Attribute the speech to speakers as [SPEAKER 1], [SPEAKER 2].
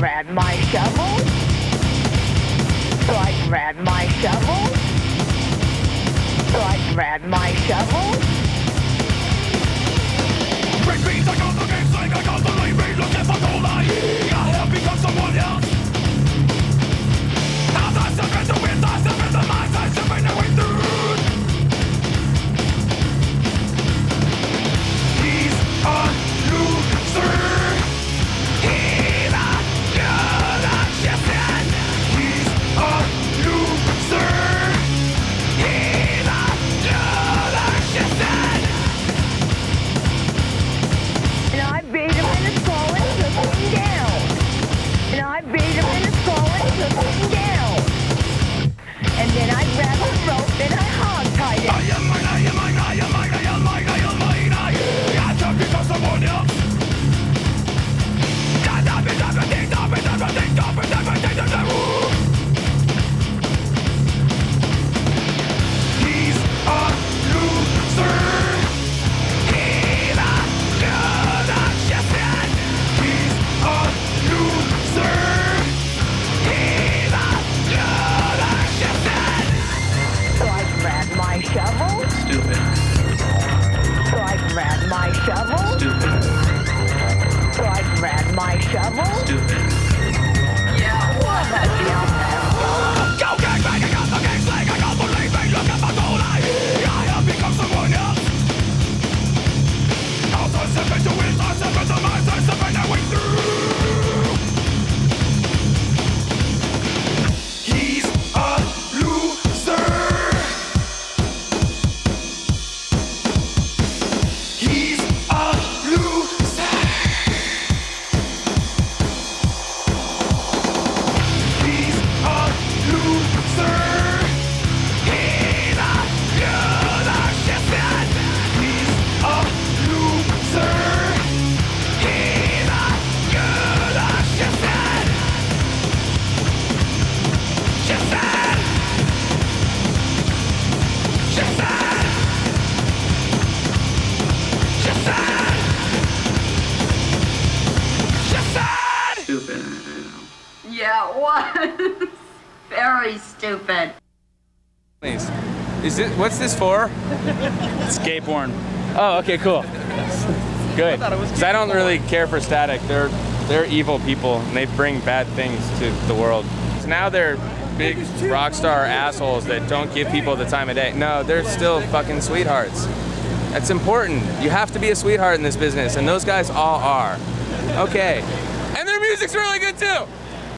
[SPEAKER 1] grabbed my shovel. So I grabbed my shovel. So I grabbed my shovel.
[SPEAKER 2] Break beats, I got the game sling, I got the leaving, looking for gold eye. I have become someone else. As I step into it, I step into my side, stepping the way through. He's a loser. He's a loser. He's a loser. He's a loser.
[SPEAKER 1] And I beat him in the skull and took him down. And I beat him in the skull and took him down. And then I grabbed a rope and I hog-tied him.
[SPEAKER 2] I am mine, I am mine, I am mine, I am mine, I am mine, I have become someone else. He's a loser. He's a loser. He's a loser. He's a loser.
[SPEAKER 1] So I grabbed my shovel.
[SPEAKER 3] Stupid.
[SPEAKER 1] So I grabbed my shovel.
[SPEAKER 3] Stupid.
[SPEAKER 1] So I grabbed my shovel.
[SPEAKER 3] Stupid.
[SPEAKER 2] Go gang bang, I got the gang slang, I got the leaving, look at my goal eye. I have become someone else. As I step into it, I step into my side, stepping my way through. He's a loser. He's a loser. He's a loser. He's a loser. He's a loser. He's a loser. She said. She said. She said. She said.
[SPEAKER 3] Stupid.
[SPEAKER 4] Yeah, it was. Very stupid.
[SPEAKER 5] Please. Is it? What's this for?
[SPEAKER 6] It's gay porn.
[SPEAKER 5] Oh, okay, cool. Good. Because I don't really care for Static. They're evil people, and they bring bad things to the world. So now they're big rock star assholes that don't give people the time of day. No, they're still fucking sweethearts. That's important. You have to be a sweetheart in this business, and those guys all are. Okay. And their music's really good too.